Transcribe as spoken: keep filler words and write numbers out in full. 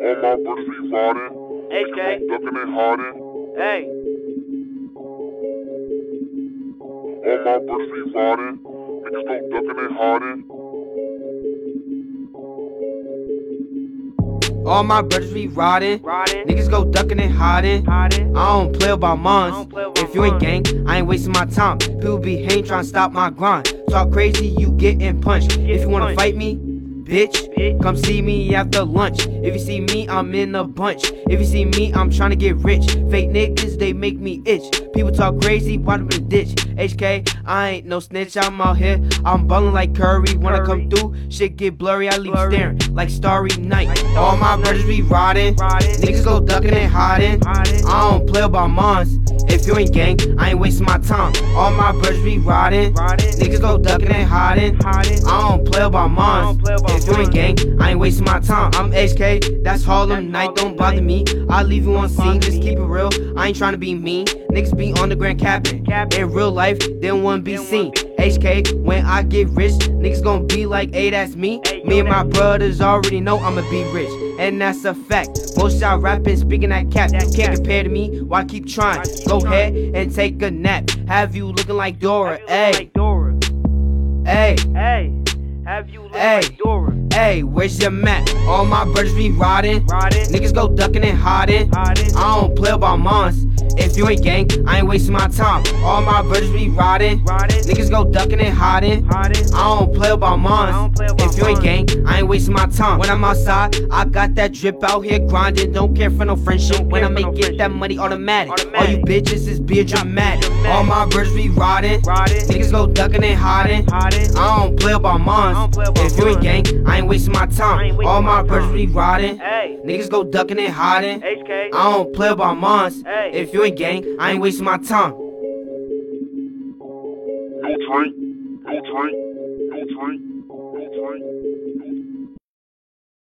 All my brothers be riding. H K. Niggas go ducking and hiding. Hey. All my brothers be riding. Niggas go ducking and hiding. All my brothers be riding. Riding. Niggas go ducking and hiding. Hiding. I don't play about mines. I don't play about If you ain't mines. gang, I ain't wasting my time. People be hating, trying to stop my grind. Talk crazy, you getting punched. If you wanna punched. fight me, bitch, Bitch. come see me after lunch. If you see me, I'm in a bunch. If you see me, I'm trying to get rich. Fake niggas, they make me itch. People talk crazy, wind up in the ditch. H K, I ain't no snitch, I'm out here. I'm ballin' like Curry. When I come through, shit get blurry, I leave Blurry. staring like Starry Night. Like Starry All my Night. brothers be riding. Riding. Niggas go ducking and hiding. Hiding. I don't play about mines. If you ain't gang, I ain't wasting my time. All my brothers be riding. Riding. Niggas go ducking and hiding. Hiding. I don't play about mines. don't play about If you ain't mines. gang, I ain't wasting my time. I'm H K, that's Harlem That's Night, don't Harlem bother me. I leave you on scene, bother just me. keep it real. I ain't trying to be mean. Niggas be on the grand capping. Capping. In real life, they don't wanna be They don't seen. wanna be H K, when I get rich, niggas gon' be like, hey, that's me. Hey, Me yo, and my that's me. brothers already know I'ma be rich. And that's a fact. Most y'all rapping, speaking that cap. That You can't cap. compare to me, why keep trying? Why keep Go trying? ahead and take a nap. Have you looking like Dora? Have you looking Hey, like Dora? hey, Hey. Have you looking Hey. like Dora? hey, where's your map? All my brothers be riding. Riding. Niggas go ducking and hiding. Hiding. I don't play about mines. If you ain't gang, I ain't wasting my time. All my brothers be riding. Riding. Niggas go ducking and hiding. Hiding. I don't play about mines. I don't play about If you ain't mines. gang, I ain't wasting my time. When I'm outside, I got that drip out here grinding. Don't care for no friendship. Don't When I care for make no get that friendship. money automatic. Automatic. All you bitches is being dramatic. dramatic. All my brothers be riding. Riding. Niggas go ducking and hiding. Hiding. I don't play about mines. I don't play about If you ain't mines. gang, I ain't wasting my I time. ain't wasting All my my brothers time. be riding. Hey. Niggas go ducking and hiding. H K. I don't play about mines. Hey. If you ain't gang, I ain't wasting my time. No drink. No drink. No drink. No drink. No drink.